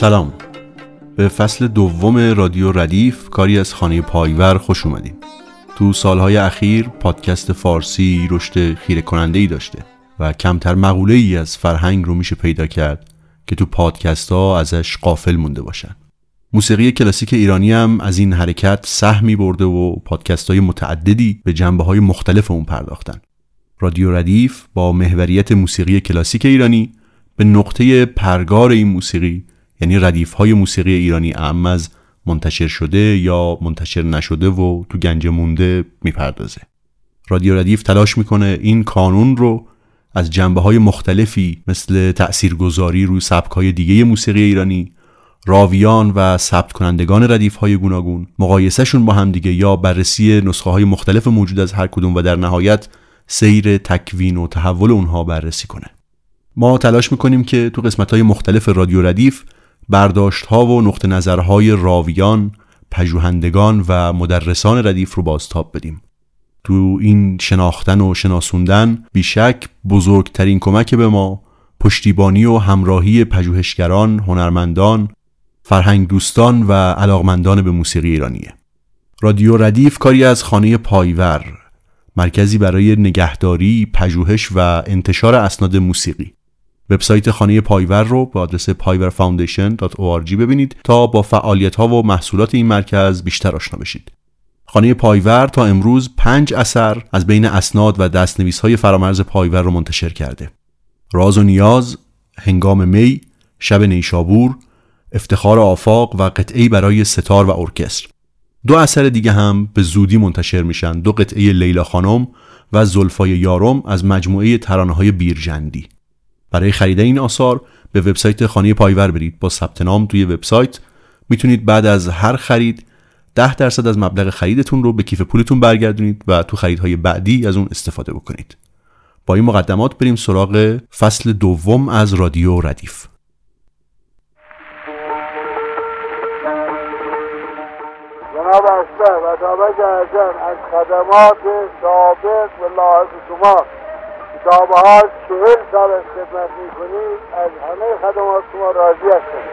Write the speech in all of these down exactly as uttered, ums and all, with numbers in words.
سلام، به فصل دوم رادیو ردیف کاری از خانه پایور خوش اومدیم. تو سالهای اخیر پادکست فارسی رشد خیره کننده‌ای داشته و کمتر مقوله‌ای از فرهنگ رو میشه پیدا کرد که تو پادکست ها ازش غافل مونده باشن. موسیقی کلاسیک ایرانی هم از این حرکت سهمی برده و پادکست های متعددی به جنبه های مختلف اون پرداختن. رادیو ردیف با محوریت موسیقی کلاسیک ایرانی به نقطه پرگار این موسیقی، یعنی ردیف های موسیقی ایرانی اعم از منتشر شده یا منتشر نشده و تو گنج مونده میپردازه. رادیو ردیف تلاش میکنه این کانون رو از جنبه های مختلفی مثل تأثیرگذاری روی سبک های دیگه موسیقی ایرانی، راویان و ثبت کنندگان ردیف های گوناگون، مقایسهشون با هم دیگه یا بررسی نسخه های مختلف موجود از هر کدوم و در نهایت سیر تکوین و تحول اونها بررسی کنه. ما تلاش میکنیم که تو قسمت های مختلف رادیو ردیف برداشت ها و نقطه نظرهای راویان، پژوهندگان و مدرسان ردیف رو بازتاب بدیم. تو این شناختن و شناسوندن بیشک بزرگترین کمک به ما پشتیبانی و همراهی پژوهشگران، هنرمندان، فرهنگ دوستان و علاقمندان به موسیقی ایرانیه. رادیو ردیف کاری از خانه پایور، مرکزی برای نگهداری، پژوهش و انتشار اسناد موسیقی. وبسایت خانه پایور رو با آدرس پایور فاوندیشن دات او آر جی ببینید تا با فعالیت‌ها و محصولات این مرکز بیشتر آشنا بشید. خانه پایور تا امروز پنج اثر از بین اسناد و دستنویس‌های فرامرز پایور رو منتشر کرده. راز و نیاز، هنگام می، شب نیشابور، افتخار آفاق و قطعه‌ای برای ستار و ارکستر. دو اثر دیگه هم به زودی منتشر میشن، دو قطعه لیلا خانم و زلفای یارم از مجموعه ترانه‌های بیرجندی. برای خرید این آثار به وبسایت خانه پایور برید. با ثبت نام توی وبسایت میتونید بعد از هر خرید ده درصد از مبلغ خریدتون رو به کیف پولتون برگردونید و تو خریدهای بعدی از اون استفاده بکنید. با این مقدمات بریم سراغ فصل دوم از رادیو ردیف. جناب اشتر و دابق اعظم از خدمات سابق و لاحق شما کتابه ها چهل سال از خدمت میکنید، از همه خدمات شما راضی هستم.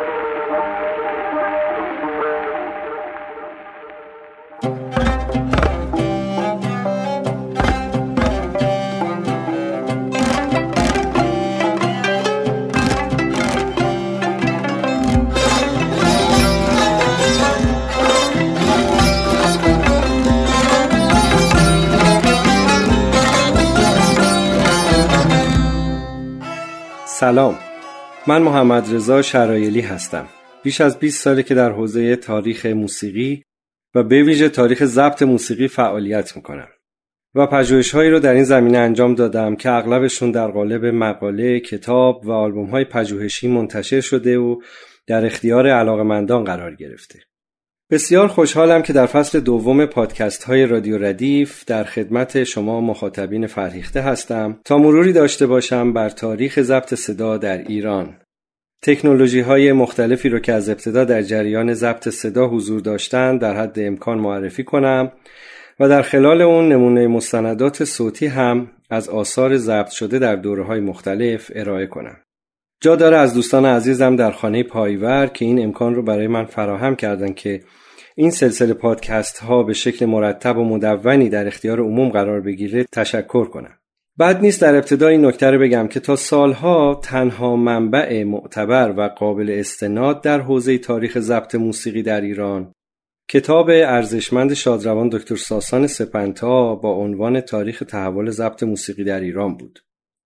سلام، من محمد رضا شرایلی هستم. بیش از بیست ساله که در حوزه تاریخ موسیقی و به ویژه تاریخ ضبط موسیقی فعالیت میکنم و پژوهش‌هایی رو در این زمینه انجام دادم که اغلبشون در قالب مقاله، کتاب و آلبوم‌های پژوهشی منتشر شده و در اختیار علاقه‌مندان قرار گرفته. بسیار خوشحالم که در فصل دوم پادکست های رادیو ردیف در خدمت شما مخاطبین فرهیخته هستم تا مروری داشته باشم بر تاریخ ضبط صدا در ایران. تکنولوژی های مختلفی رو که از ابتدا در جریان ضبط صدا حضور داشتن در حد امکان معرفی کنم و در خلال اون نمونه مستندات صوتی هم از آثار ضبط شده در دوره‌های مختلف ارائه کنم. جا داره از دوستان عزیزم در خانه پایور که این امکان رو برای من فراهم کردن که این سلسله پادکست ها به شکل مرتب و مدونی در اختیار عموم قرار بگیره تشکر کنم. بد نیست در ابتدا این نکته رو بگم که تا سالها تنها منبع معتبر و قابل استناد در حوزه تاریخ ضبط موسیقی در ایران کتاب ارزشمند شادروان دکتر ساسان سپنتا با عنوان تاریخ تحول ضبط موسیقی در ایران بود.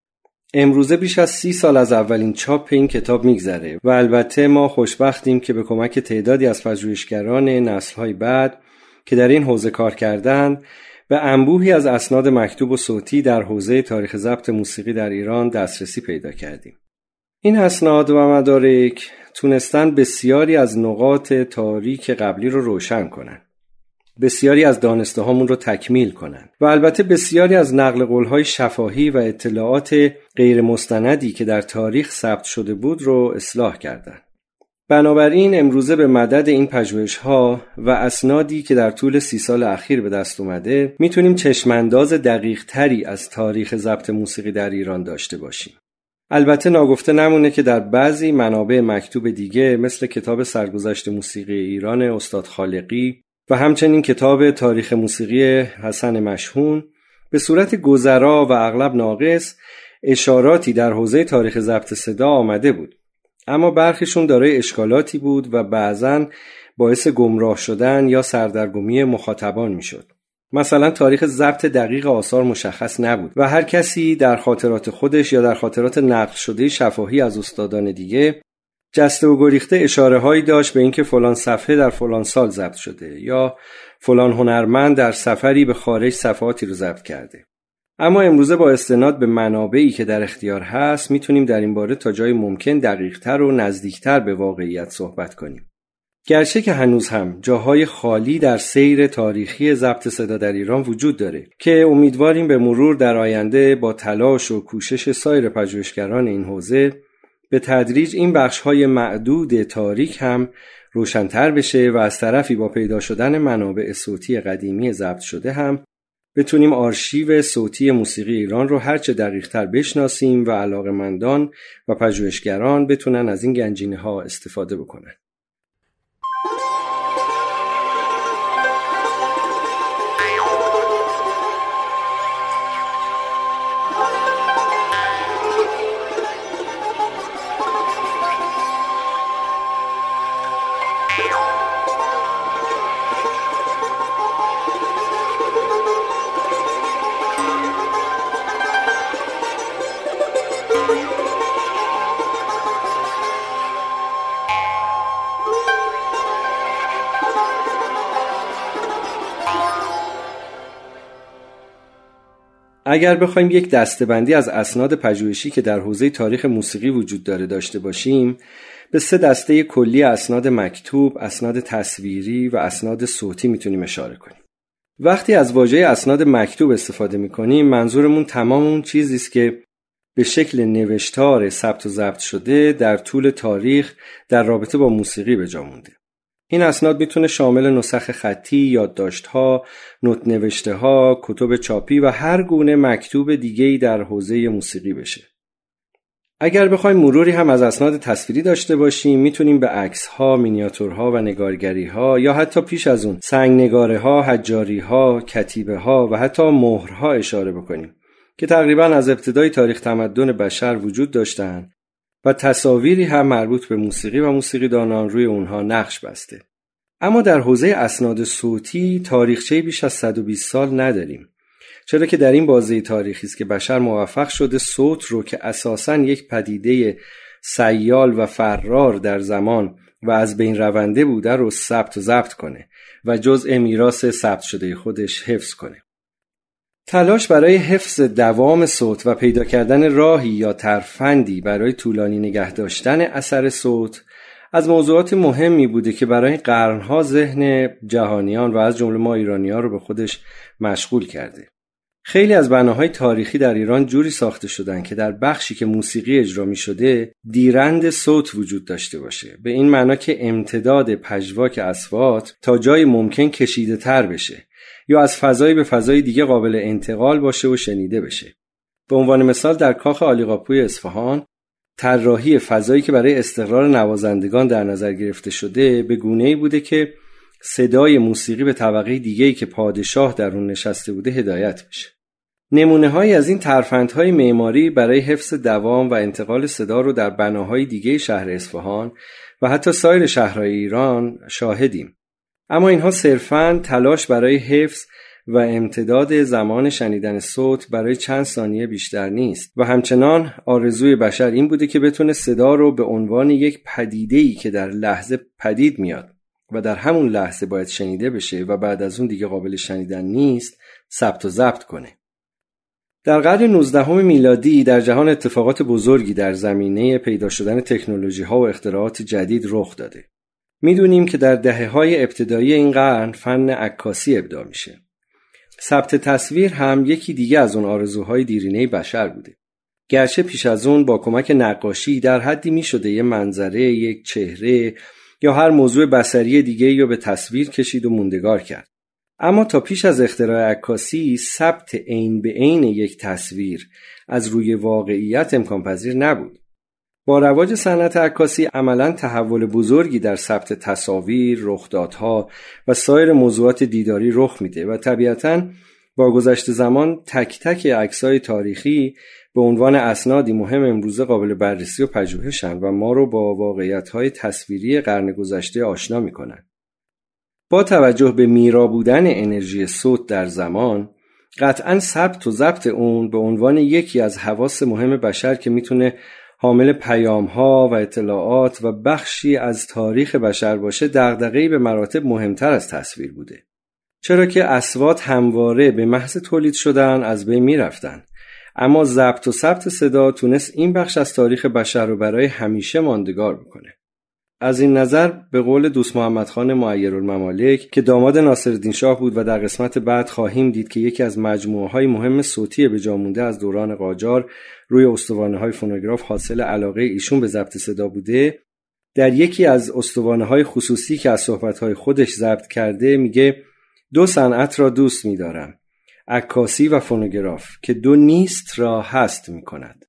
امروزه بیش از سی سال از اولین چاپ این کتاب میگذره و البته ما خوشبختیم که به کمک تعدادی از پژوهشگران نسل‌های بعد که در این حوزه کار کردند به انبوهی از اسناد مکتوب و صوتی در حوزه تاریخ ضبط موسیقی در ایران دسترسی پیدا کردیم. این اسناد و مدارک تونستن بسیاری از نقاط تاریک قبلی رو روشن کنن، بسیاری از دانسته هامون رو تکمیل کنن و البته بسیاری از نقل قول‌های شفاهی و اطلاعات غیر مستندی که در تاریخ ثبت شده بود رو اصلاح کردن. بنابراین امروزه به مدد این پژوهش‌ها و اسنادی که در طول سی سال اخیر به دست اومده میتونیم چشمانداز دقیق تری از تاریخ ضبط موسیقی در ایران داشته باشیم. البته ناگفته نمونه که در بعضی منابع مکتوب دیگه مثل کتاب سرگذشت موسیقی ایران استاد خالقی و همچنین کتاب تاریخ موسیقی حسن مشهون به صورت گذرا و اغلب ناقص اشاراتی در حوزه تاریخ ضبط صدا آمده بود، اما برخیشون دارای اشکالاتی بود و بعضن باعث گمراه شدن یا سردرگمی مخاطبان میشد. مثلا تاریخ ضبط دقیق آثار مشخص نبود و هر کسی در خاطرات خودش یا در خاطرات نقل شده شفاهی از استادان دیگه جسته و گریخته اشاره هایی داشت به اینکه فلان صفحه در فلان سال ضبط شده یا فلان هنرمند در سفری به خارج صفحاتی رو ضبط کرده. اما امروزه با استناد به منابعی که در اختیار هست میتونیم در این باره تا جای ممکن دقیق‌تر و نزدیکتر به واقعیت صحبت کنیم. گرچه که هنوز هم جاهای خالی در سیر تاریخی ضبط صدا در ایران وجود داره که امیدواریم به مرور در آینده با تلاش و کوشش سایر پژوهشگران این حوزه به تدریج این بخش‌های معدود تاریک هم روشن‌تر بشه و از طرفی با پیدا شدن منابع صوتی قدیمی ضبط شده هم بتونیم آرشیو صوتی موسیقی ایران رو هرچه دقیق‌تر بشناسیم و علاقه‌مندان و پژوهشگران بتونن از این گنجینه‌ها استفاده بکنن. اگر بخوایم یک دسته‌بندی از اسناد پژوهشی که در حوزه تاریخ موسیقی وجود داره داشته باشیم، به سه دسته کلی اسناد مکتوب، اسناد تصویری و اسناد صوتی میتونیم اشاره کنیم. وقتی از واژه اسناد مکتوب استفاده میکنیم، منظورمون تمام اون چیزی است که به شکل نوشتار ثبت و ضبط شده در طول تاریخ در رابطه با موسیقی به جا مونده. این اسناد میتونه شامل نسخ خطی، یادداشت‌ها، نوت نوشته‌ها، کتب چاپی و هر گونه مکتوب دیگه‌ای در حوزه موسیقی بشه. اگر بخوایم مروری هم از اسناد تصویری داشته باشیم، میتونیم به عکس‌ها، مینیاتورها و نگارگری‌ها یا حتی پیش از اون سنگ‌نگاره‌ها، حجاری‌ها، کتیبه‌ها و حتی مهرها اشاره بکنیم که تقریباً از ابتدای تاریخ تمدن بشر وجود داشتند و تصاویری هم مربوط به موسیقی و موسیقیدانان روی اونها نقش بسته. اما در حوزه اسناد صوتی تاریخچه بیش از صد و بیست سال نداریم، چرا که در این بازه تاریخی است که بشر موفق شده صوت رو که اساساً یک پدیده سیال و فرار در زمان و از بین رونده بوده رو ثبت و ضبط کنه و جزء میراث ثبت شده خودش حفظ کنه. تلاش برای حفظ دوام صوت و پیدا کردن راهی یا ترفندی برای طولانی نگه داشتن اثر صوت از موضوعات مهمی بوده که برای قرنها ذهن جهانیان و از جمله ما ایرانی‌ها رو به خودش مشغول کرده. خیلی از بناهای تاریخی در ایران جوری ساخته شدن که در بخشی که موسیقی اجرا می شده دیرند صوت وجود داشته باشه، به این معنا که امتداد پژواک اصوات تا جای ممکن کشیده تر بشه یا از فضایی به فضای دیگه قابل انتقال باشه و شنیده بشه. به عنوان مثال در کاخ عالیقاپوی اصفهان طراحی فضایی که برای استقرار نوازندگان در نظر گرفته شده به گونه‌ای بوده که صدای موسیقی به طبقه دیگه‌ای که پادشاه در اون نشسته بوده هدایت بشه. نمونه‌هایی از این ترفندهای معماری برای حفظ دوام و انتقال صدا رو در بناهای دیگه شهر اصفهان و حتی سایر شهرهای ایران شاهدیم. اما اینها صرفاً تلاش برای حفظ و امتداد زمان شنیدن صوت برای چند ثانیه بیشتر نیست و همچنان آرزوی بشر این بوده که بتونه صدا رو به عنوان یک پدیده‌ای که در لحظه پدید میاد و در همون لحظه باید شنیده بشه و بعد از اون دیگه قابل شنیدن نیست ثبت و ضبط کنه. در قرن نوزدهم میلادی در جهان اتفاقات بزرگی در زمینه پیدا شدن تکنولوژی‌ها و اختراعات جدید رخ داده. میدونیم که در دهه‌های ابتدایی این قرن فن عکاسی ابداع میشه. ثبت تصویر هم یکی دیگه از اون آرزوهای دیرینه بشر بوده. گرچه پیش از اون با کمک نقاشی در حدی میشده یه منظره، یک چهره یا هر موضوع بصری دیگه یا به تصویر کشید و موندگار کرد. اما تا پیش از اختراع عکاسی، ثبت عین به عین یک تصویر از روی واقعیت امکان پذیر نبود. با رواج صنعت عکاسی عملاً تحول بزرگی در ثبت تصاویر، رخدادها و سایر موضوعات دیداری رخ میده و طبیعتاً با گذشت زمان تک تک عکس‌های تاریخی به عنوان اسنادی مهم امروزه قابل بررسی و پژوهشن و ما رو با واقعیت‌های تصویری قرن گذشته آشنا میکنن. با توجه به میرا بودن انرژی صوت در زمان، قطعاً ثبت و ضبط اون به عنوان یکی از حواس مهم بشر که میتونه حامل پیام‌ها و اطلاعات و بخشی از تاریخ بشر باشه، دغدغه‌ای به مراتب مهمتر از تصویر بوده. چرا که اصوات همواره به محض تولید شدن از بین میرفتن، اما ضبط و ثبت صدا تونست این بخش از تاریخ بشر رو برای همیشه ماندگار بکنه. از این نظر به قول دوست محمد خان معیرالممالک که داماد ناصرالدین شاه بود و در قسمت بعد خواهیم دید که یکی از مجموعه‌های مهم صوتی به جا مونده از دوران قاجار روی استوانه‌های فونوگراف حاصل علاقه ایشون به ضبط صدا بوده، در یکی از استوانه‌های خصوصی که از صحبت‌های خودش ضبط کرده میگه دو صنعت را دوست می‌دارم، عکاسی و فونوگراف، که دو نیست را هست می‌کند.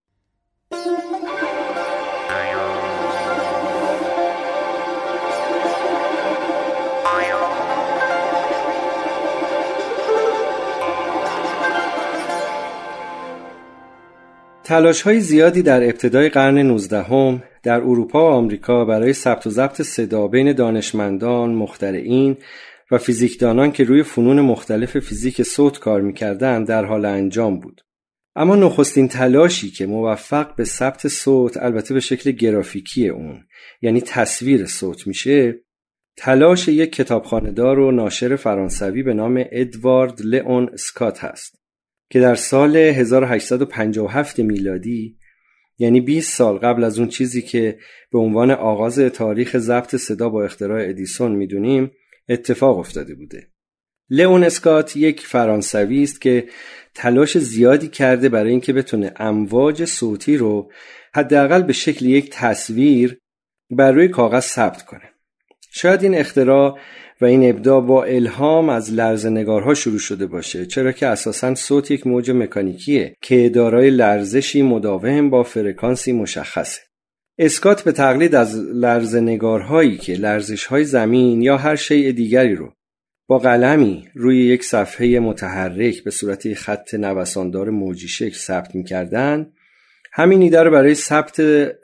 تلاش‌های زیادی در ابتدای قرن نوزدهم در اروپا و آمریکا برای ثبت و ضبط صدا بین دانشمندان، مخترعین و فیزیکدانان که روی فنون مختلف فیزیک صوت کار می‌کردند در حال انجام بود. اما نخستین تلاشی که موفق به ثبت صوت، البته به شکل گرافیکی اون، یعنی تصویر صوت میشه، تلاش یک کتابخانه‌دار و ناشر فرانسوی به نام ادوارد لئون اسکات هست که در سال هزار و هشتصد و پنجاه و هفت میلادی، یعنی بیست سال قبل از اون چیزی که به عنوان آغاز تاریخ ضبط صدا با اختراع ادیسون میدونیم، اتفاق افتاده بوده. لئون اسکات یک فرانسوی است که تلاش زیادی کرده برای اینکه بتونه امواج صوتی رو حداقل به شکل یک تصویر بر روی کاغذ ثبت کنه. شاید این اختراع و این ابداع با الهام از لرزه‌نگارها شروع شده باشه، چرا که اساساً صوت یک موج مکانیکیه که دارای لرزشی مداوم با فرکانسی مشخصه. اسکات به تقلید از لرزه‌نگارهایی که لرزش‌های زمین یا هر شیء دیگری رو با قلمی روی یک صفحه متحرک به صورت خط نوساندار موجی شکل ثبت می‌کردن، همین ایده رو برای ثبت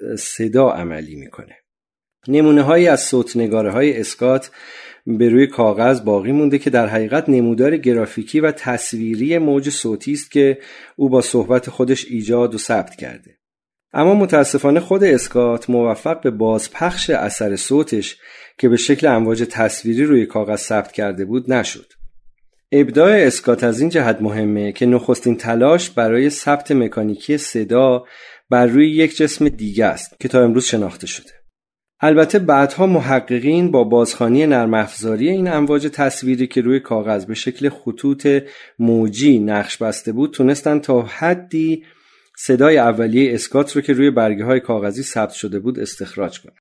صدا عملی می‌کنه. نمونه‌هایی از صوت‌نگاره‌های اسکات به روی کاغذ باقی مونده که در حقیقت نمودار گرافیکی و تصویری موج صوتی است که او با صحبت خودش ایجاد و ثبت کرده. اما متاسفانه خود اسکات موفق به بازپخش اثر صوتش که به شکل امواج تصویری روی کاغذ ثبت کرده بود نشد. ابداع اسکات از این جهت مهمه که نخستین تلاش برای ثبت مکانیکی صدا بر روی یک جسم دیگه است که تا امروز شناخته شده. البته بعدها محققین با بازخوانی نرم افزاری این امواج تصویری که روی کاغذ به شکل خطوط موجی نقش بسته بود تونستن تا حدی صدای اولیه اسکات رو که روی برگه های کاغذی ثبت شده بود استخراج کنن.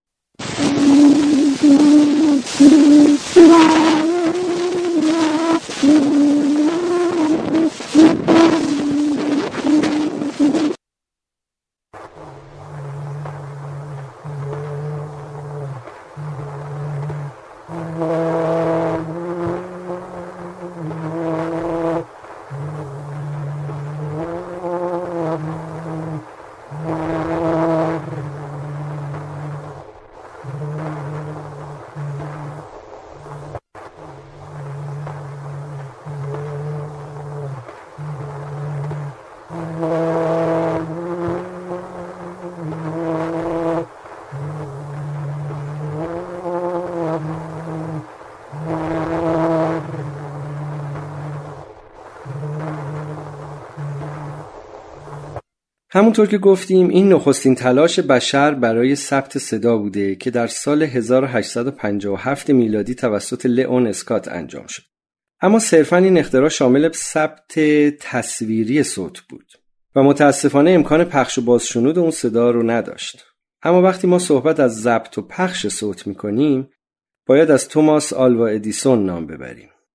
همونطور که گفتیم این نخستین تلاش بشر برای ثبت صدا بوده که در سال هزار و هشتصد و پنجاه و هفت میلادی توسط لئون اسکات انجام شد. اما صرفاً این اختراع شامل ثبت تصویری صوت بود و متاسفانه امکان پخش و بازشنود اون صدا رو نداشت. اما وقتی ما صحبت از ضبط و پخش صوت می‌کنیم، باید از توماس آلوا ادیسون نام ببریم.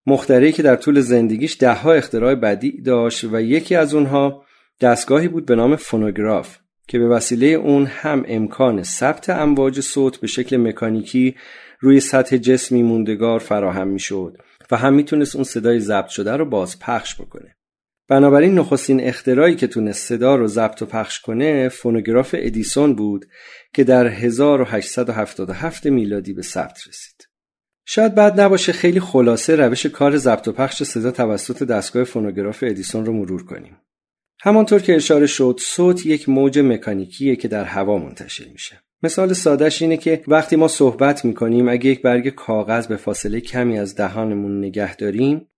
مخترعی که در طول زندگیش ده ها اختراع بدیع داشت و یکی از اونها دستگاهی بود به نام فونوگراف که به وسیله اون هم امکان ثبت امواج صوت به شکل مکانیکی روی سطح جسمی موندگار فراهم میشد و هم میتونست اون صدای ضبط شده رو باز پخش بکنه. بنابراین نخستین اختراعی که تونست صدا رو ضبط و پخش کنه فونوگراف ادیسون بود که در هزار و هشتصد و هفتاد و هفت میلادی به ثبت رسید. شاید بد نباشه خیلی خلاصه روش کار ضبط و پخش صدا توسط دستگاه فونوگراف ادیسون رو مرور کنیم. همانطور که اشاره شد، صوت یک موج مکانیکیه که در هوا منتشر میشه. مثال سادهش اینه که وقتی ما صحبت میکنیم اگه یک برگ کاغذ به فاصله کمی از دهانمون نگه داریم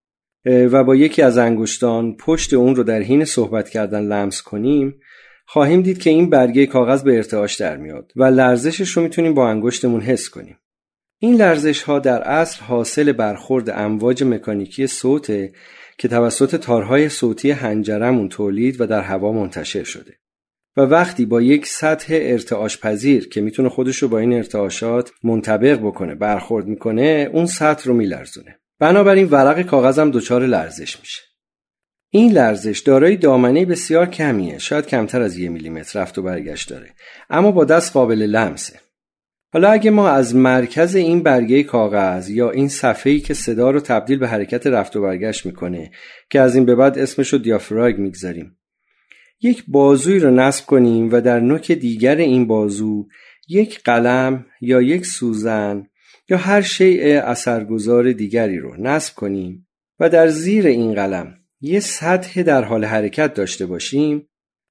و با یکی از انگشتان پشت اون رو در حین صحبت کردن لمس کنیم، خواهیم دید که این برگه کاغذ به ارتعاش در میاد و لرزشش رو میتونیم با انگشتمون حس کنیم. این لرزش ها در اصل حاصل برخورد امواج مکانیکی صوته که توسط تارهای صوتی حنجرمون تولید و در هوا منتشر شده. و وقتی با یک سطح ارتعاش پذیر که میتونه خودش رو با این ارتعاشات منطبق بکنه برخورد میکنه، اون سطح رو میلرزونه. بنابراین ورق کاغذ هم دچار لرزش میشه. این لرزش دارای دامنه بسیار کمیه، شاید کمتر از یک میلیمتر رفت و برگشت داره، اما با دست قابل لمسه. حالا اگه ما از مرکز این برگه کاغذ یا این صفحه‌ای که صدا رو تبدیل به حرکت رفت و برگشت میکنه که از این به بعد اسمش رو دیافراگم میگذاریم، یک بازوی رو نصب کنیم و در نوک دیگر این بازو یک قلم یا یک سوزن یا هر شیء اثرگذار دیگری رو نصب کنیم و در زیر این قلم یه سطح در حال حرکت داشته باشیم،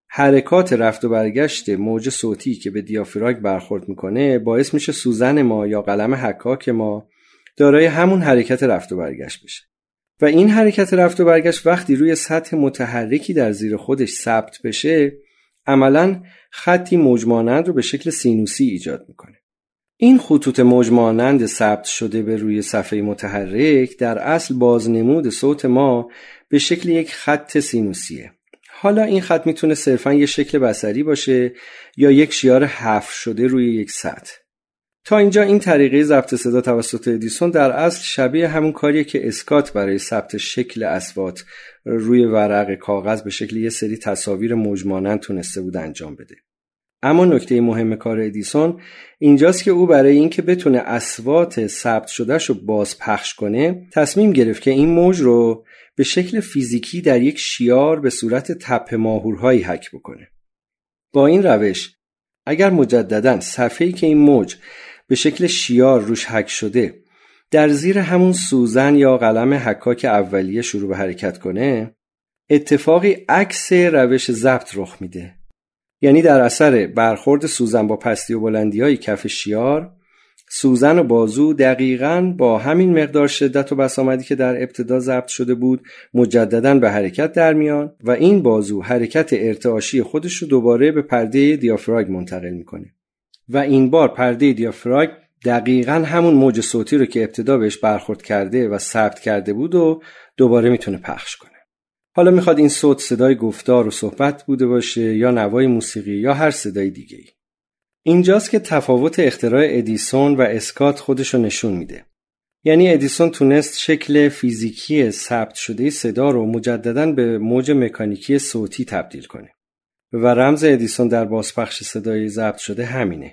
حرکات رفت و برگشت موج صوتی که به دیافراگم برخورد میکنه باعث میشه سوزن ما یا قلم حکاک ما دارای همون حرکت رفت و برگشت بشه. و این حرکت رفت و برگشت وقتی روی سطح متحرکی در زیر خودش ثبت بشه، عملاً خطی موج مانند رو به شکل سینوسی ایجاد میکنه. این خطوط موج مانند ثبت شده به روی صفحه متحرک در اصل بازنمود صوت ما به شکل یک خط سینوسیه. حالا این خط میتونه صرفاً یک شکل بصری باشه یا یک شیار حفر شده روی یک سطح. تا اینجا این طریقه ضبط صدا توسط ادیسون در اصل شبیه همون کاریه که اسکات برای ثبت شکل اصوات روی ورق کاغذ به شکل یه سری تصاویر موج مانند تونسته بود انجام بده. اما نکته مهم کار ادیسون اینجاست که او برای اینکه بتونه اصوات ثبت شدهشو باز پخش کنه تصمیم گرفت که این موج رو به شکل فیزیکی در یک شیار به صورت تپه ماهورهایی حک بکنه. با این روش اگر مجدداً صفحه‌ای که این موج به شکل شیار روش حک شده در زیر همون سوزن یا قلم حکاک اولیه شروع به حرکت کنه، اتفاقی عکس روش ضبط رخ میده. یعنی در اثر برخورد سوزن با پستی و بلندی های کف شیار، سوزن و بازو دقیقاً با همین مقدار شدت و بسامدی که در ابتدا ضبط شده بود مجدداً به حرکت در میان و این بازو حرکت ارتعاشی خودش رو دوباره به پرده دیافراگم منتقل میکنه و این بار پرده دیافراگم دقیقاً همون موج صوتی رو که ابتدا بهش برخورد کرده و ثبت کرده بود و دوباره میتونه پخش کنه. حالا میخواد این صوت صدای گفتار و صحبت بوده باشه یا نوای موسیقی یا هر صدای دیگه‌ای. اینجاست که تفاوت اختراع ادیسون و اسکات خودش رو نشون میده. یعنی ادیسون تونست شکل فیزیکی ثبت شده صدا رو مجدداً به موج مکانیکی صوتی تبدیل کنه و رمز ادیسون در بازپخش صدای ضبط شده همینه.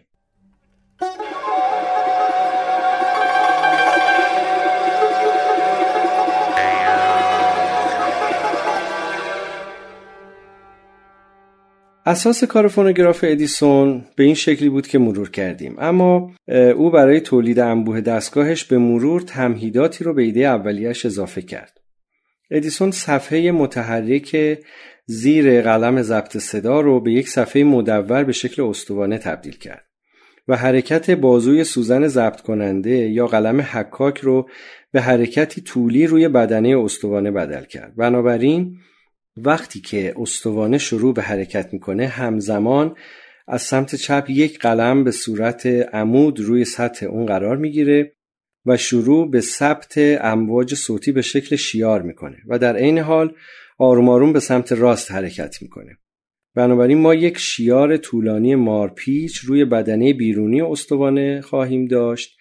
اساس کار فونوگراف ادیسون به این شکلی بود که مرور کردیم، اما او برای تولید انبوه دستگاهش به مرور تمهیداتی رو به ایده اولیه‌اش اضافه کرد. ادیسون صفحه متحرک زیر قلم ضبط صدا رو به یک صفحه مدور به شکل استوانه تبدیل کرد و حرکت بازوی سوزن ضبط کننده یا قلم حکاک رو به حرکتی طولی روی بدنه استوانه بدل کرد. بنابراین وقتی که استوانه شروع به حرکت میکنه همزمان از سمت چپ یک قلم به صورت عمود روی سطح اون قرار میگیره و شروع به ثبت امواج صوتی به شکل شیار میکنه و در عین حال آروم آروم به سمت راست حرکت میکنه. بنابراین ما یک شیار طولانی مارپیچ روی بدنه بیرونی استوانه خواهیم داشت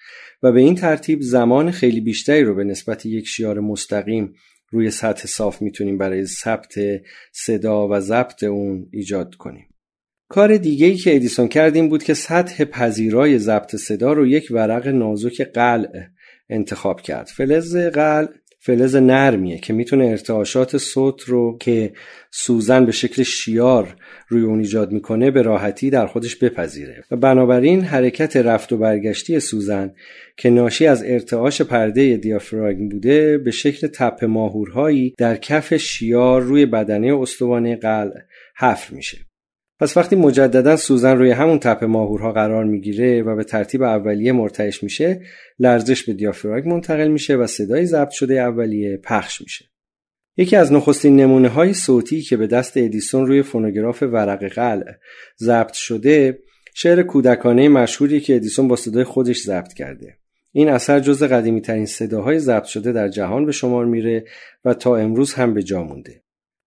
و به این ترتیب زمان خیلی بیشتری رو به نسبت یک شیار مستقیم روی سطح صاف میتونیم برای ثبت صدا و ضبط اون ایجاد کنیم. کار دیگه‌ای که ادیسون کرد این بود که سطح پذیرای ضبط صدا رو یک ورق نازک قلع انتخاب کرد. فلز قلع فلز نرمیه که میتونه ارتعاشات صوت رو که سوزن به شکل شیار روی اون ایجاد میکنه به راحتی در خودش بپذیره و بنابراین حرکت رفت و برگشتی سوزن که ناشی از ارتعاش پرده دیافراگم بوده به شکل تپه ماهورهایی در کف شیار روی بدنه استوانه قلع حفر میشه. پس وقتی مجددا سوزن روی همون تپه ماهورها قرار میگیره و به ترتیب اولیه مرتعش میشه، لرزش به دیافراگم منتقل میشه و صدای ضبط شده اولیه پخش میشه. یکی از نخستین نمونه‌های صوتی که به دست ادیسون روی فونوگراف ورق قلع ضبط شده، شعر کودکانه مشهوری که ادیسون با صدای خودش ضبط کرده. این اثر جزو قدیمی‌ترین صداهای ضبط شده در جهان به شمار میره و تا امروز هم به جا مونده.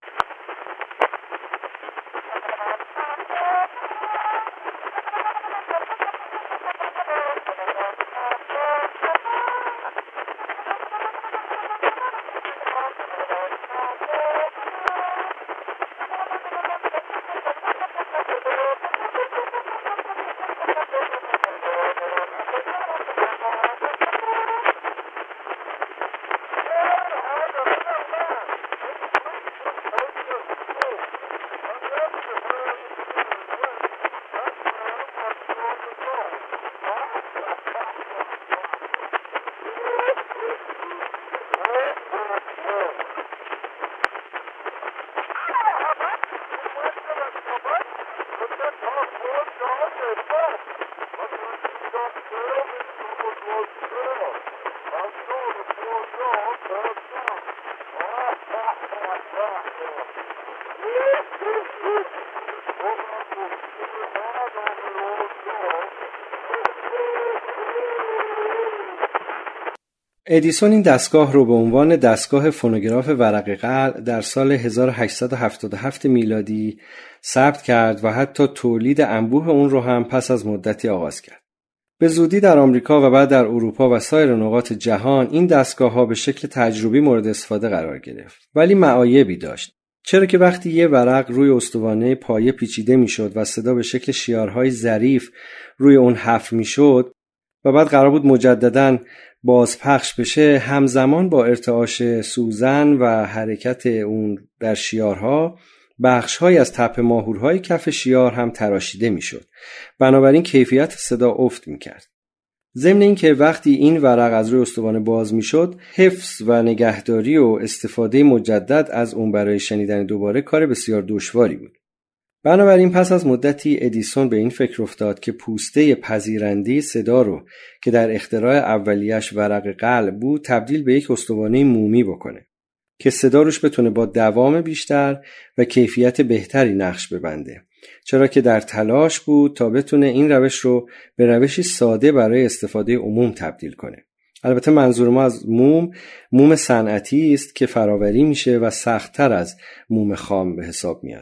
ادیسون این دستگاه رو به عنوان دستگاه فونوگراف ورق قلع در سال هزار و هشتصد و هفتاد و هفت میلادی ثبت کرد و حتی تولید انبوه اون رو هم پس از مدتی آغاز کرد. به زودی در آمریکا و بعد در اروپا و سایر نقاط جهان این دستگاه‌ها به شکل تجربی مورد استفاده قرار گرفت. ولی معایبی داشت. چرا که وقتی یه ورق روی استوانه پایه پیچیده میشد و صدا به شکل شیارهای ظریف روی اون حفر میشد و بعد قرار بود مجدداً بازپخش بشه، همزمان با ارتعاش سوزن و حرکت اون در شیارها بخش‌هایی از تپه ماهورهای کف شیار هم تراشیده میشد. بنابراین کیفیت صدا افت میکرد. ضمن این که وقتی این ورق از روی استوانه باز میشد، حفظ و نگهداری و استفاده مجدد از اون برای شنیدن دوباره کار بسیار دشواری بود. بنابراین پس از مدتی ادیسون به این فکر افتاد که پوسته پذیرنده صدا رو که در اختراع اولیش ورق قلع بود تبدیل به یک استوانه مومی بکنه که صدا روش بتونه با دوام بیشتر و کیفیت بهتری نقش ببنده، چرا که در تلاش بود تا بتونه این روش رو به روشی ساده برای استفاده عموم تبدیل کنه. البته منظور ما از موم موم صنعتی است که فراوری میشه و سخت‌تر از موم خام به حساب میاد.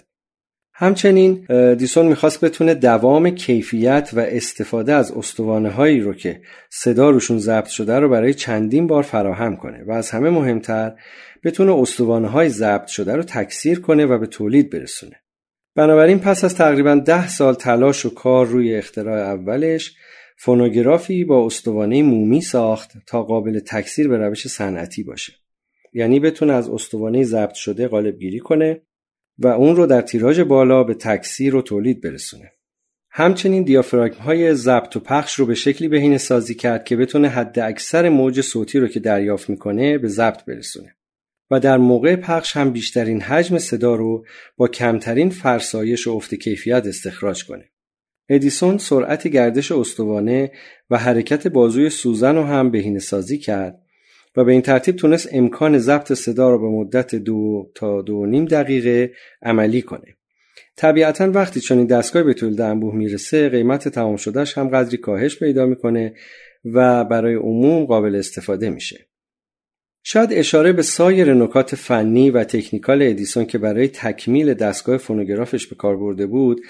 همچنین ادیسون میخواست بتونه دوام کیفیت و استفاده از استوانه هایی رو که صدا روشون ضبط شده رو برای چندین بار فراهم کنه و از همه مهمتر بتونه استوانه های ضبط شده رو تکثیر کنه و به تولید برسونه. بنابراین پس از تقریباً ده سال تلاش و کار روی اختراع اولش، فونوگرافی با استوانه مومی ساخت تا قابل تکثیر به روش صنعتی باشه. یعنی بتونه از استوانه ضبط شده قالب گیری کنه و اون رو در تیراژ بالا به تکثیر و تولید برسونه. همچنین دیافراگم های ضبط و پخش رو به شکلی بهینه سازی کرد که بتونه حد اکثر موج صوتی رو که دریافت میکنه به ضبط برسونه و در موقع پخش هم بیشترین حجم صدا رو با کمترین فرسایش و افت کیفیت استخراج کنه. ادیسون سرعت گردش استوانه و حرکت بازوی سوزن رو هم بهینه سازی کرد و به این ترتیب تونست امکان ضبط صدا رو به مدت دو تا دو و نیم دقیقه عملی کنه. طبیعتاً وقتی چنین دستگاهی به تولید انبوه میرسه، قیمت تمام شدهش هم قدری کاهش پیدا میکنه و برای عموم قابل استفاده میشه. شاید اشاره به سایر نکات فنی و تکنیکال ادیسون که برای تکمیل دستگاه فونوگرافش به کار برده بود،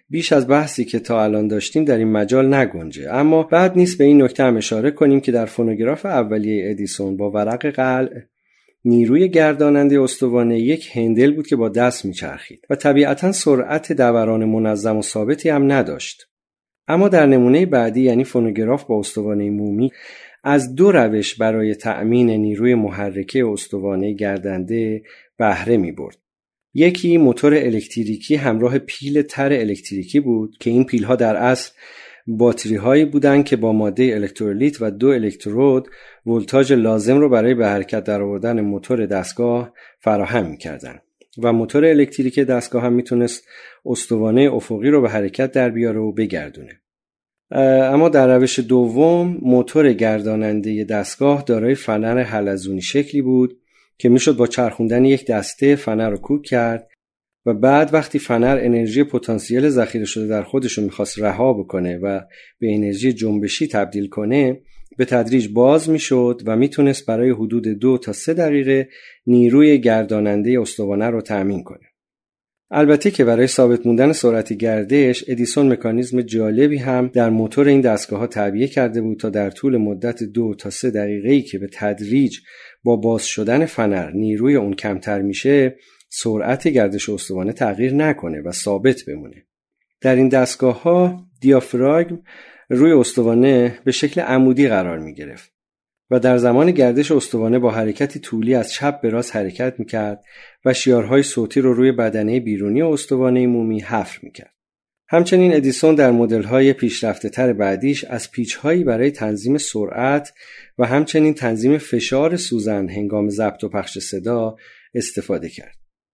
بیش از بحثی که تا الان داشتیم در این مجال نگنجه، اما بعد نیست به این نکته هم اشاره کنیم که در فونوگراف اولیه ادیسون با ورق قلع نیروی گرداننده استوانه یک هندل بود که با دست میچرخید و طبیعتاً سرعت دوران منظم و ثابتی هم نداشت. اما در نمونه بعدی، یعنی فونوگراف با استوانه مومی، از دو روش برای تأمین نیروی محرکه استوانه گردنده بهره می‌برد. یکی موتور الکتریکی همراه پیل تر الکتریکی بود که این پیل‌ها در اصل باتری‌هایی بودند که با ماده الکترولیت و دو الکترود ولتاژ لازم رو برای به حرکت درآوردن موتور دستگاه فراهم می‌کردند و موتور الکتریکی دستگاه هم میتونست استوانه افقی رو به حرکت در بیاره و بگردونه. اما در روش دوم موتور گرداننده دستگاه دارای فنر حلزونی شکلی بود که میشد با چرخوندن یک دسته فنر رو کوک کرد و بعد وقتی فنر انرژی پتانسیل ذخیره شده در خودش رو میخواست رها بکنه و به انرژی جنبشی تبدیل کنه، به تدریج باز میشد و میتونست برای حدود دو تا سه دقیقه نیروی گرداننده استوانه رو تأمین کنه. البته که برای ثابت موندن سرعت گردش، ادیسون مکانیزم جالبی هم در موتور این دستگاه‌ها تعبیه کرده بود تا در طول مدت دو تا سه دقیقه‌ای که به تدریج با باز شدن فنر نیروی اون کمتر میشه، سرعت گردش استوانه تغییر نکنه و ثابت بمونه. در این دستگاه‌ها دیافراگم روی استوانه به شکل عمودی قرار می‌گرفت و در زمان گردش استوانه با حرکتی طولی از چپ به راست حرکت می‌کرد و شیارهای صوتی رو روی بدنه بیرونی استوانه مومی حفر می‌کرد. همچنین ادیسون در مدل‌های پیشرفته‌تر بعدیش از پیچ‌هایی برای تنظیم سرعت و همچنین تنظیم فشار سوزن هنگام ضبط و پخش صدا استفاده کرد.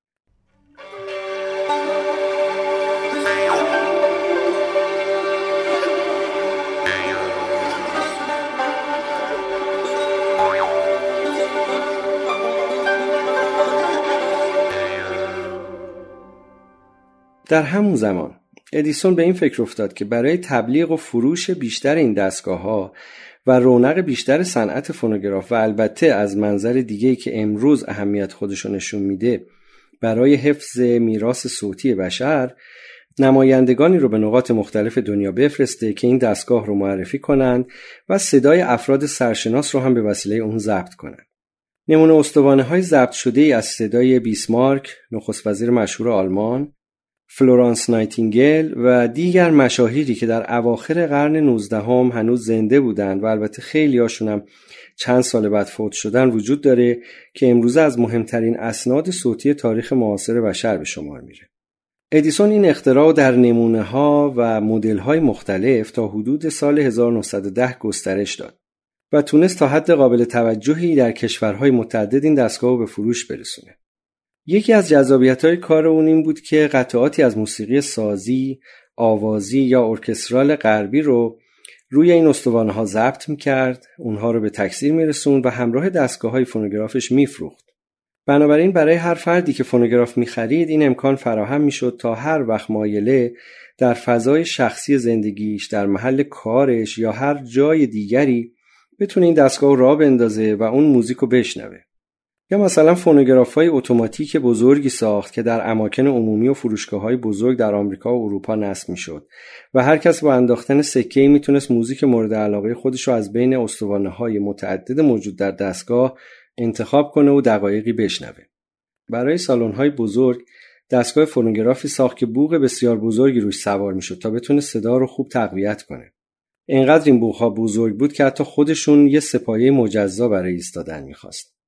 در همون زمان ادیسون به این فکر افتاد که برای تبلیغ و فروش بیشتر این دستگاه‌ها و رونق بیشتر صنعت فونوگراف و البته از منظر دیگه‌ای که امروز اهمیت خودشو نشون میده برای حفظ میراث صوتی بشر، نمایندگانی رو به نقاط مختلف دنیا بفرسته که این دستگاه رو معرفی کنند و صدای افراد سرشناس رو هم به وسیله اون ضبط کنند. نمونه استوانه‌های ضبط شده‌ای از صدای بیسمارک، نخست وزیر مشهور آلمان، فلورانس نایتینگل و دیگر مشاهیری که در اواخر قرن نوزدهم هنوز زنده بودند و البته خیلی هاشون هم چند سال بعد فوت شدن وجود داره که امروزه از مهمترین اسناد صوتی تاریخ معاصر بشر به شمار میره. ادیسون این اختراع در نمونه ها و مدل های مختلف تا حدود سال هزار و نهصد و ده گسترش داد و تونست تا حد قابل توجهی در کشورهای متعدد این دستگاه رو به فروش برسونه. یکی از جذابیت‌های کار اون این بود که قطعاتی از موسیقی سازی، آوازی یا ارکسترال غربی رو روی این استوانه‌ها ضبط می‌کرد، اونها رو به تکثیر می‌رسوند و همراه دستگاه‌های فونوگرافش می‌فروخت. بنابراین برای هر فردی که فونوگراف می‌خرید این امکان فراهم می‌شد تا هر وقت مایله در فضای شخصی زندگیش، در محل کارش یا هر جای دیگری بتونه این دستگاه راه بندازه و اون موزیک رو بشنوه. یا مثلا فونوگراف‌های اتوماتیک بزرگی ساخت که در اماکن عمومی و فروشگاه‌های بزرگ در آمریکا و اروپا نصب می‌شد و هر کس با انداختن سکه‌ای میتونست موزیک مورد علاقه خودش رو از بین استوانه‌های متعدد موجود در دستگاه انتخاب کنه و دقایقی بشنوه. برای سالن‌های بزرگ دستگاه فونوگرافی ساخت که بوق بسیار بزرگی روش سوار می‌شد تا بتونه صدا رو خوب تقویت کنه. اینقدر این بوق‌ها بزرگ بود که حتی خودشون یه سپایه مجزا برای ایستادن می‌خواست.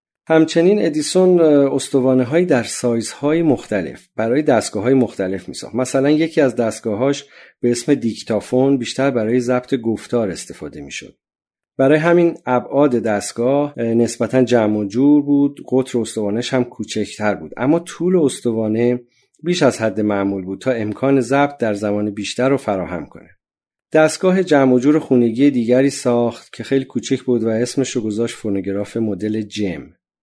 همچنین ادیسون استوانه‌هایی در سایزهای مختلف برای دستگاه‌های مختلف می‌ساخت. مثلا یکی از دستگاه‌هاش به اسم دیکتافون بیشتر برای ضبط گفتار استفاده می‌شد. برای همین ابعاد دستگاه نسبتاً جمع و جور بود، قطر استوانه‌اش هم کوچکتر بود، اما طول استوانه بیش از حد معمول بود تا امکان ضبط در زمان بیشتر رو فراهم کنه. دستگاه جمع و جور خونگی دیگری ساخت که خیلی کوچک بود و اسمش رو گذاشت فونوگراف مدل جم.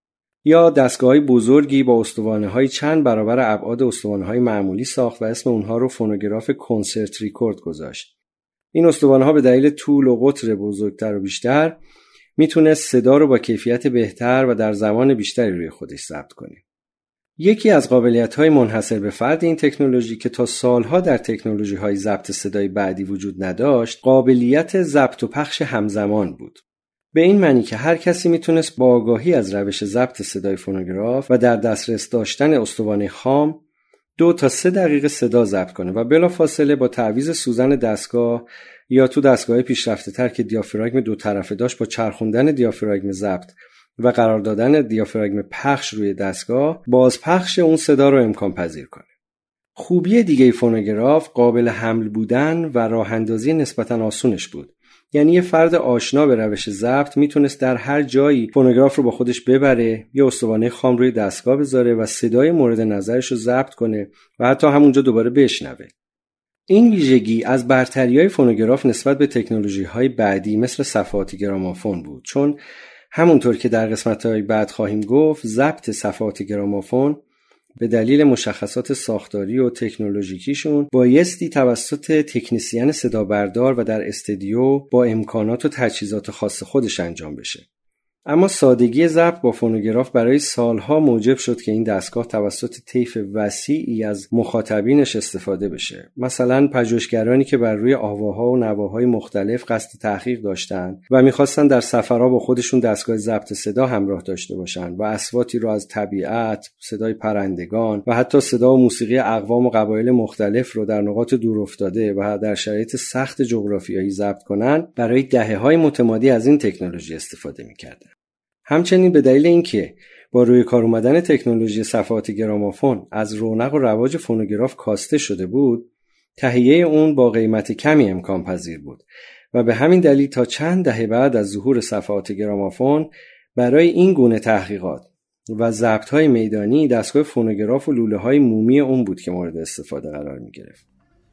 یا دستگاه‌های بزرگی با استوانه‌های چند برابر ابعاد استوانه‌های معمولی ساخت و اسم اونها رو فونوگراف کنسرت ریکورد گذاشت. این استوانه‌ها به دلیل طول و قطر بزرگتر و بیشتر میتونست صدا رو با کیفیت بهتر و در زمان بیشتری روی خودش ضبط کنه. یکی از قابلیت‌های منحصر به فرد این تکنولوژی که تا سالها در تکنولوژی‌های ضبط صدای بعدی وجود نداشت، قابلیت ضبط و پخش همزمان بود. به این معنی که هر کسی میتونست با آگاهی از روش ضبط صدای فونوگراف و در دسترس داشتن استوانه خام دو تا سه دقیقه صدا ضبط کنه و بلافاصله با تعویض سوزن دستگاه یا تو دستگاه پیشرفته تر که دیافراگم دو طرفه داشت با چرخوندن دیافراگم ضبط و قرار دادن دیافراگم پخش روی دستگاه بازپخش اون صدا رو امکان پذیر کنه. خوبی دیگه فونوگراف قابل حمل بودن و راه اندازی نسبتاً آسونش بود. یعنی یه فرد آشنا به روش ضبط میتونست در هر جایی فونوگراف رو با خودش ببره، یه استوانه خام روی دستگاه بذاره و صدای مورد نظرش رو ضبط کنه و حتی همونجا دوباره بشنوه. این ویژگی از برتری‌های فونوگراف نسبت به تکنولوژی‌های بعدی مثل صفحات گرامافون بود، چون همونطور که در قسمت‌های بعد خواهیم گفت، ضبط صفحات گرامافون به دلیل مشخصات ساختاری و تکنولوژیکیشون بایستی توسط تکنسین صدا بردار و در استودیو با امکانات و تجهیزات خاص خودش انجام بشه. اما سادگی ضبط با فونوگراف برای سالها موجب شد که این دستگاه توسط طیف وسیعی از مخاطبینش استفاده بشه. مثلا پژوهشگرانی که بر روی آواها و نواهای مختلف قصد تحقیق داشتن و میخواستن در سفرها با خودشون دستگاه ضبط صدا همراه داشته باشن و اصواتی رو از طبیعت، صدای پرندگان و حتی صدا و موسیقی اقوام و قبایل مختلف رو در نقاط دورافتاده و در شرایط سخت جغرافیایی ضبط کنن، برای دهه‌های متمادی از این تکنولوژی استفاده می‌کردن. همچنین به دلیل اینکه با روی کار اومدن تکنولوژی صفحات گرامافون از رونق و رواج فونوگراف کاسته شده بود، تهیه اون با قیمت کمی امکان پذیر بود و به همین دلیل تا چند دهه بعد از ظهور صفحات گرامافون برای این گونه تحقیقات و ضبط‌های میدانی دستگاه فونوگراف و لوله‌های مومی اون بود که مورد استفاده قرار می‌گرفت.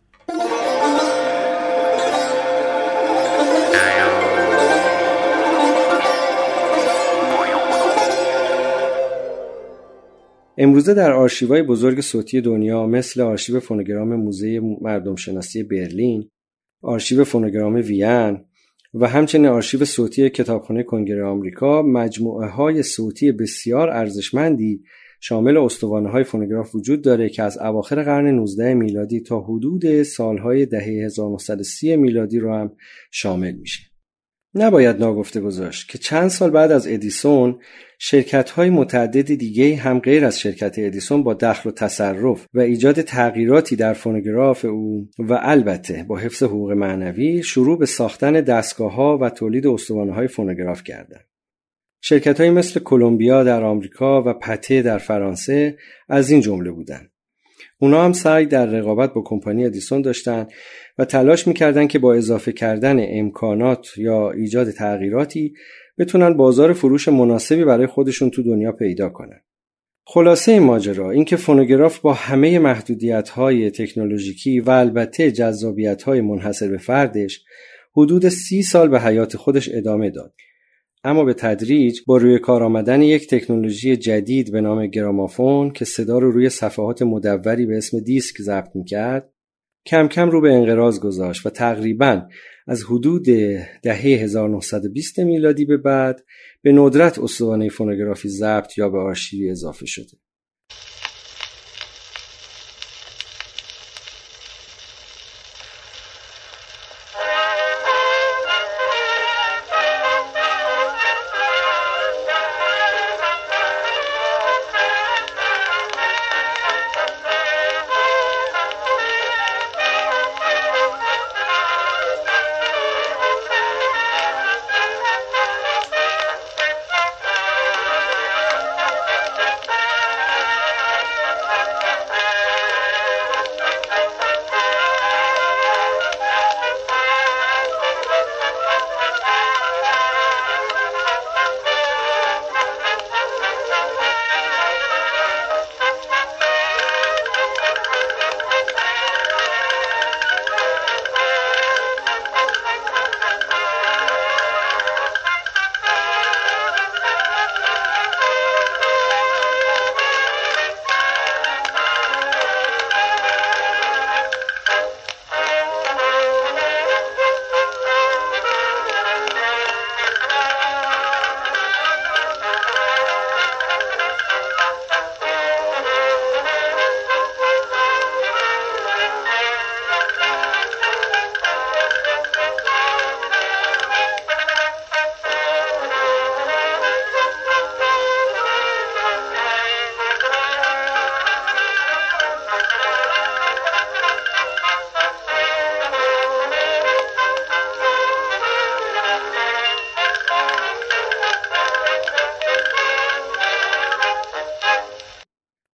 امروزه در آرشیوهای بزرگ صوتی دنیا مثل آرشیو فونوگرام موزه مردم شناسی برلین، آرشیو فونوگرام وین و همچنین آرشیو صوتی کتابخانه کنگره آمریکا، مجموعه های صوتی بسیار ارزشمندی شامل استوانه های فونوگراف وجود داره که از اواخر قرن نوزدهم میلادی تا حدود سالهای دهه هزار و نهصد و سی میلادی رو هم شامل میشه. نباید ناگفته گذاشت که چند سال بعد از ادیسون شرکت‌های متعدد دیگه هم غیر از شرکت ادیسون با دخل و تصرف و ایجاد تغییراتی در فونوگراف او و البته با حفظ حقوق معنوی شروع به ساختن دستگاه‌ها و تولید استوانه‌های فونوگراف کردند. شرکت‌هایی مثل کلمبیا در آمریکا و پته در فرانسه از این جمله بودند. اونا هم سعی در رقابت با کمپانی ادیسون داشتن و تلاش می‌کردن که با اضافه کردن امکانات یا ایجاد تغییراتی بتونن بازار فروش مناسبی برای خودشون تو دنیا پیدا کنن. خلاصه این ماجرا این که فونوگراف با همه محدودیت‌های تکنولوژیکی و البته جذابیت‌های منحصر به فردش حدود سی سال به حیات خودش ادامه داد. اما به تدریج با روی کار آمدن یک تکنولوژی جدید به نام گرامافون که صدا رو روی صفحات مدوری به اسم دیسک ضبط می‌کرد، کم کم رو به انقراض گذاشت و تقریباً از حدود دهه هزار و نهصد و بیست میلادی به بعد به ندرت استوانه فونوگرافی ضبط یا به آرشیوی اضافه شده.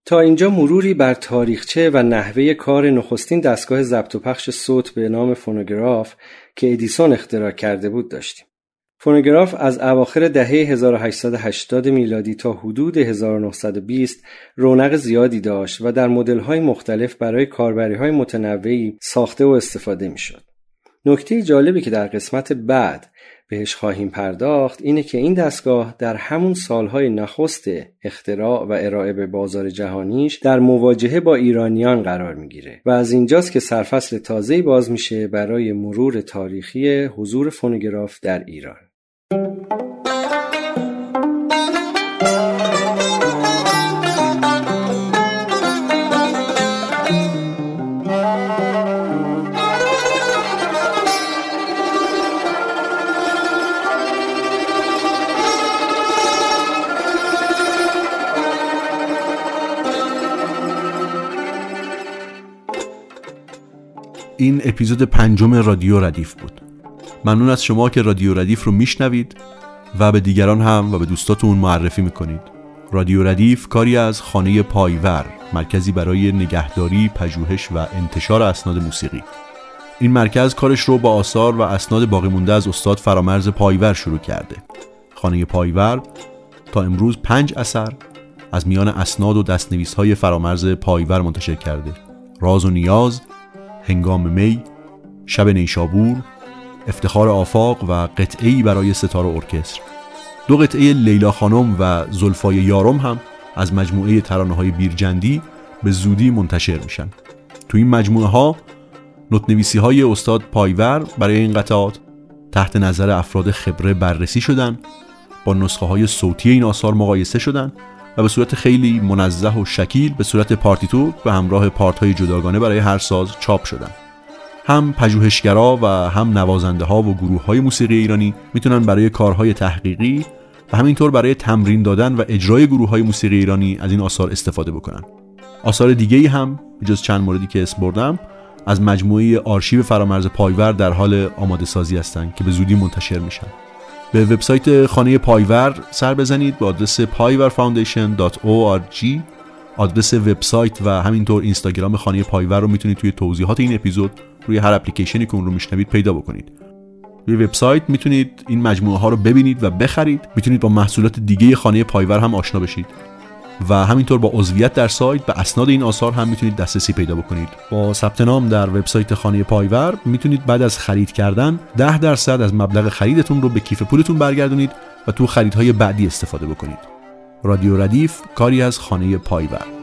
تا اینجا مروری بر تاریخچه و نحوه کار نخستین دستگاه ضبط و پخش صوت به نام فونوگراف که ادیسون اختراع کرده بود داشتیم. فونوگراف از اواخر دهه هزار و هشتصد و هشتاد میلادی تا حدود هزار و نهصد و بیست رونق زیادی داشت و در مدل‌های مختلف برای کاربری‌های متنوعی ساخته و استفاده می‌شد. نکته جالبی که در قسمت بعد بهش خواهیم پرداخت اینه که این دستگاه در همون سالهای نخست اختراع و ارائه به بازار جهانیش در مواجهه با ایرانیان قرار میگیره و از اینجاست که سرفصل تازه‌ای باز میشه برای مرور تاریخی حضور فونوگراف در ایران. این اپیزود پنجم رادیو ردیف بود. ممنون از شما که رادیو ردیف رو میشنوید و به دیگران هم و به دوستاتون معرفی میکنید. رادیو ردیف کاری از خانه پایور، مرکزی برای نگهداری، پژوهش و انتشار اسناد موسیقی. این مرکز کارش رو با آثار و اسناد باقی مونده از استاد فرامرز پایور شروع کرده. خانه پایور تا امروز پنج اثر از میان اسناد و دستنویس‌های فرامرز پایور منتشر کرده: راز و نیاز، هنگام می، شب نیشابور، افتخار آفاق و قطعه‌ای برای ستار و ارکستر. دو قطعه لیلا خانم و زلفای یارم هم از مجموعه ترانه‌های بیرجندی به زودی منتشر میشن. تو این مجموعه ها نوت‌نویسی‌های استاد پایور برای این قطعات تحت نظر افراد خبره بررسی شدن، با نسخه‌های صوتی این آثار مقایسه شدن و به صورت خیلی منزه و شکیل به صورت پارتیتور به همراه پارت‌های جداگانه برای هر ساز چاپ شدن. هم پژوهشگرا و هم نوازنده‌ها و گروه‌های موسیقی ایرانی میتونن برای کارهای تحقیقی و همینطور برای تمرین دادن و اجرای گروه‌های موسیقی ایرانی از این آثار استفاده بکنن. آثار دیگه‌ای هم بجز چند موردی که اسم بردم از مجموعه آرشیو فرامرز پایور در حال آماده سازی هستند که به زودی منتشر میشن. به وبسایت خانه پایور سر بزنید به آدرس پایور فاوندیشن دات او آر جی. آدرس وبسایت و همینطور اینستاگرام خانه پایور رو میتونید توی توضیحات این اپیزود روی هر اپلیکیشنی که اون رو میشنوید پیدا بکنید. روی وبسایت میتونید این مجموعه ها رو ببینید و بخرید. میتونید با محصولات دیگه خانه پایور هم آشنا بشید و همینطور با عضویت در سایت و اسناد این آثار هم میتونید دسترسی پیدا بکنید. با ثبت نام در وبسایت خانه پایور میتونید بعد از خرید کردن ده درصد از مبلغ خریدتون رو به کیف پولتون برگردونید و تو خریدهای بعدی استفاده بکنید. رادیو ردیف کاری از خانه پایور.